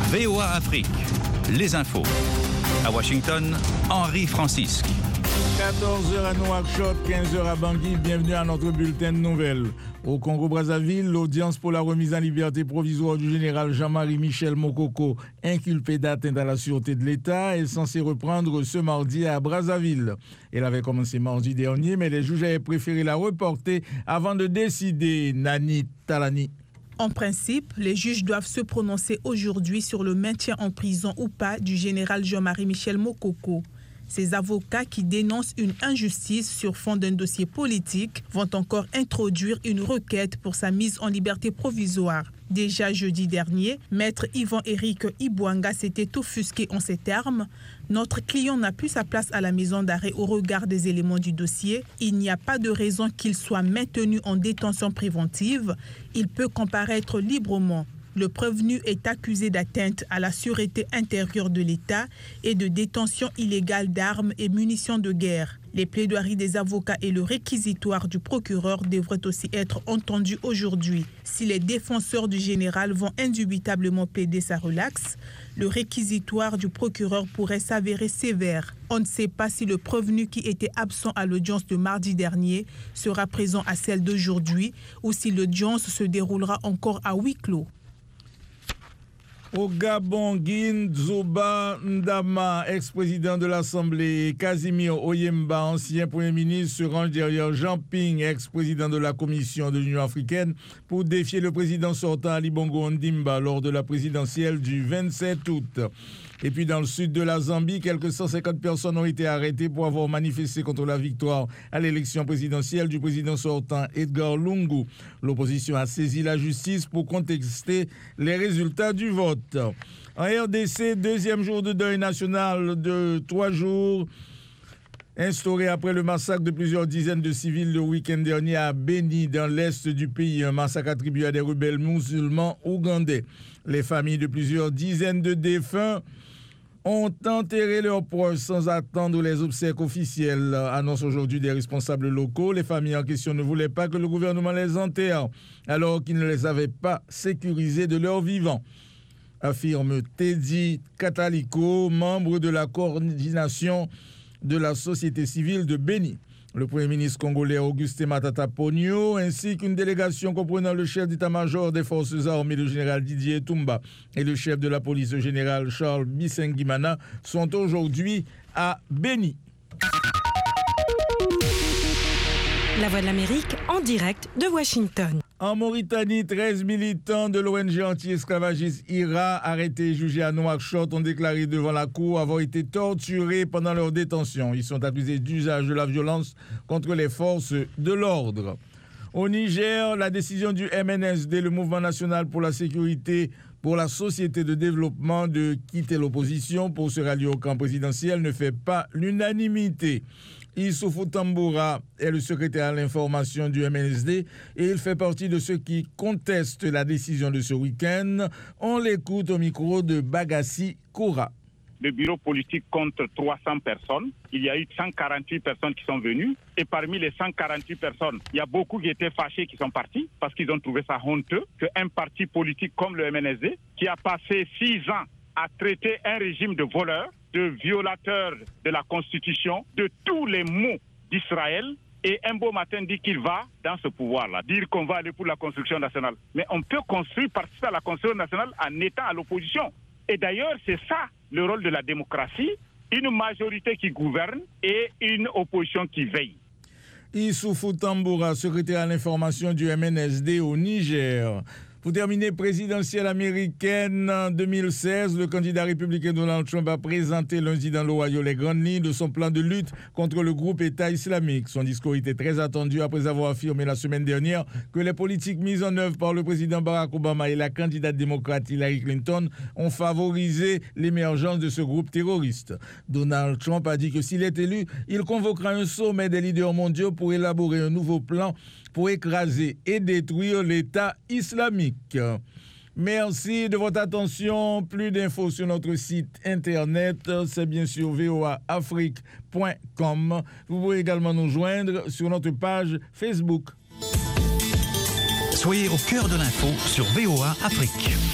VOA Afrique, les infos. À Washington, Henri Francisque. 14h à Nouakchott, 15h à Bangui. Bienvenue à notre bulletin de nouvelles. Au Congo-Brazzaville, l'audience pour la remise en liberté provisoire du général Jean-Marie Michel Mokoko, inculpé d'atteinte à la sûreté de l'État, est censée reprendre ce mardi à Brazzaville. Elle avait commencé mardi dernier, mais les juges avaient préféré la reporter avant de décider. Nani Talani. En principe, les juges doivent se prononcer aujourd'hui sur le maintien en prison ou pas du général Jean-Marie Michel Mokoko. Ces avocats qui dénoncent une injustice sur fond d'un dossier politique vont encore introduire une requête pour sa mise en liberté provisoire. Déjà jeudi dernier, maître Yvan-Éric Ibouanga s'était offusqué en ces termes. Notre client n'a plus sa place à la maison d'arrêt au regard des éléments du dossier. Il n'y a pas de raison qu'il soit maintenu en détention préventive. Il peut comparaître librement. Le prévenu est accusé d'atteinte à la sûreté intérieure de l'État et de détention illégale d'armes et munitions de guerre. Les plaidoiries des avocats et le réquisitoire du procureur devraient aussi être entendus aujourd'hui. Si les défenseurs du général vont indubitablement plaider sa relaxe, le réquisitoire du procureur pourrait s'avérer sévère. On ne sait pas si le prévenu qui était absent à l'audience de mardi dernier sera présent à celle d'aujourd'hui ou si l'audience se déroulera encore à huis clos. Au Gabon, Guine Zoba Ndama, ex-président de l'Assemblée, et Casimir Oyemba, ancien Premier ministre, se rangent derrière Jean Ping, ex-président de la Commission de l'Union africaine, pour défier le président sortant Ali Bongo Ondimba lors de la présidentielle du 27 août. Et puis dans le sud de la Zambie, quelques 150 personnes ont été arrêtées pour avoir manifesté contre la victoire à l'élection présidentielle du président sortant Edgar Lungu. L'opposition a saisi la justice pour contester les résultats du vote. En RDC, deuxième jour de deuil national de 3 jours, instauré après le massacre de plusieurs dizaines de civils le week-end dernier à Beni, dans l'est du pays, un massacre attribué à des rebelles musulmans ougandais. Les familles de plusieurs dizaines de défunts ont enterré leurs proches sans attendre les obsèques officielles, annoncent aujourd'hui des responsables locaux. Les familles en question ne voulaient pas que le gouvernement les enterre, alors qu'ils ne les avaient pas sécurisés de leur vivant, affirme Teddy Kataliko, membre de la coordination de la société civile de Beni. Le Premier ministre congolais Augustin Matata Ponyo, ainsi qu'une délégation comprenant le chef d'état-major des forces armées, le général Didier Toumba, et le chef de la police, le général Charles Bisengimana, sont aujourd'hui à Beni. La Voix de l'Amérique en direct de Washington. En Mauritanie, 13 militants de l'ONG anti-esclavagiste IRA, arrêtés et jugés à Nouakchott, ont déclaré devant la cour avoir été torturés pendant leur détention. Ils sont accusés d'usage de la violence contre les forces de l'ordre. Au Niger, la décision du MNSD, le Mouvement national pour la sécurité pour la société de développement, de quitter l'opposition pour se rallier au camp présidentiel ne fait pas l'unanimité. Issoufou Tamboura est le secrétaire à l'information du MNSD et il fait partie de ceux qui contestent la décision de ce week-end. On l'écoute au micro de Bagassi Koura. Le bureau politique compte 300 personnes. Il y a eu 148 personnes qui sont venues. Et parmi les 148 personnes, il y a beaucoup qui étaient fâchés qui sont partis parce qu'ils ont trouvé ça honteux qu'un parti politique comme le MNSD, qui a passé 6 ans à traiter un régime de voleurs, de violateurs de la Constitution, de tous les maux d'Israël, et un beau matin dit qu'il va dans ce pouvoir-là, dire qu'on va aller pour la construction nationale. Mais on peut participer à la construction nationale en étant à l'opposition. Et d'ailleurs, c'est ça le rôle de la démocratie, une majorité qui gouverne et une opposition qui veille. Issoufou Tamboura, secrétaire à l'information du MNSD au Niger. Pour terminer, présidentielle américaine 2016, le candidat républicain Donald Trump a présenté lundi dans l'Ohio les grandes lignes de son plan de lutte contre le groupe État islamique. Son discours était très attendu après avoir affirmé la semaine dernière que les politiques mises en œuvre par le président Barack Obama et la candidate démocrate Hillary Clinton ont favorisé l'émergence de ce groupe terroriste. Donald Trump a dit que s'il est élu, il convoquera un sommet des leaders mondiaux pour élaborer un nouveau plan pour écraser et détruire l'État islamique. Merci de votre attention. Plus d'infos sur notre site internet, c'est bien sûr voaafrique.com. Vous pouvez également nous joindre sur notre page Facebook. Soyez au cœur de l'info sur VOA Afrique.